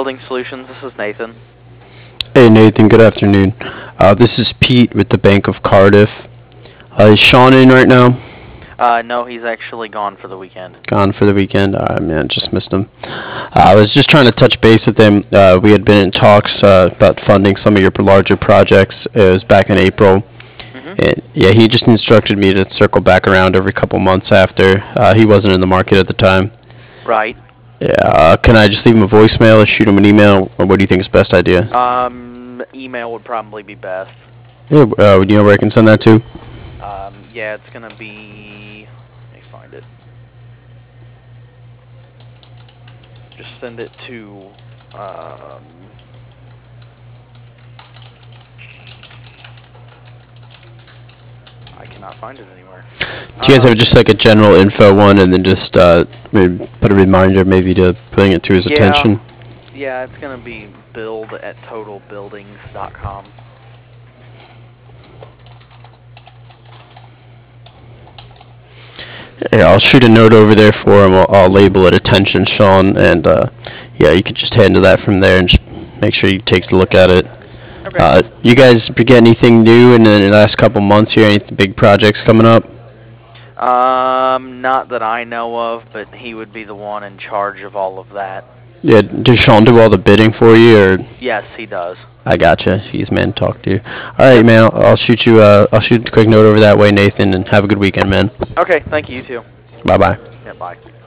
Building Solutions. This is Nathan. Hey Nathan, good afternoon. This is Pete with the Bank of Cardiff. Is Sean in right now? No, he's actually gone for the weekend. Gone for the weekend? Man, just missed him. I was just trying to touch base with him. We had been in talks about funding some of your larger projects. It was back in April. And yeah, he just instructed me to circle back around every couple months after. He wasn't in the market at the time. Right. Yeah, can I just leave him a voicemail or shoot him an email, or what do you think is the best idea? Email would probably be best. Yeah, do you know where I can send that to? Yeah, it's gonna be. Let me find it. Just send it to. I cannot find it anywhere. Do you guys have just like a general info one, and then just maybe put a reminder maybe to bring it to his attention? Yeah, it's gonna be build@totalbuildings.com. Yeah, I'll shoot a note over there for him. I'll label it attention, Sean, and yeah, you could just handle that from there and just make sure he takes a look at it. Okay. You guys get anything new in the last couple months here? Any big projects coming up? Not that I know of, but he would be the one in charge of all of that. Yeah, does Sean do all the bidding for you, or? Yes, he does. I gotcha. He's man to talk to. All right, man. I'll shoot you. I'll shoot a quick note over that way, Nathan, and have a good weekend, man. Okay, thank you, you too. Bye bye. Yeah, bye.